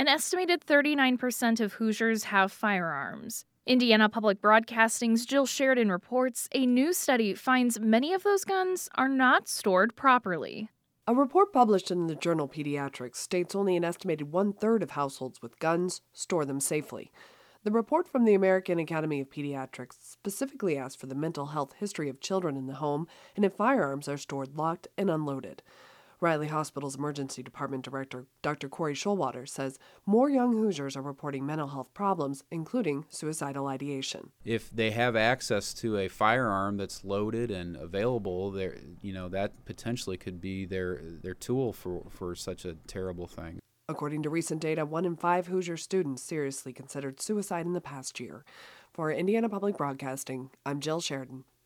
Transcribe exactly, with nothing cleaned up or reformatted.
An estimated thirty-nine percent of Hoosiers have firearms. Indiana Public Broadcasting's Jill Sheridan reports a new study finds many of those guns are not stored properly. A report published in the journal Pediatrics states only an estimated one-third of households with guns store them safely. The report from the American Academy of Pediatrics specifically asked for the mental health history of children in the home and if firearms are stored locked and unloaded. Riley Hospital's emergency department director, Doctor Corey Schulwater, says more young Hoosiers are reporting mental health problems, including suicidal ideation. If they have access to a firearm that's loaded and available, there, you know, that potentially could be their their tool for, for such a terrible thing. According to recent data, one in five Hoosier students seriously considered suicide in the past year. For Indiana Public Broadcasting, I'm Jill Sheridan.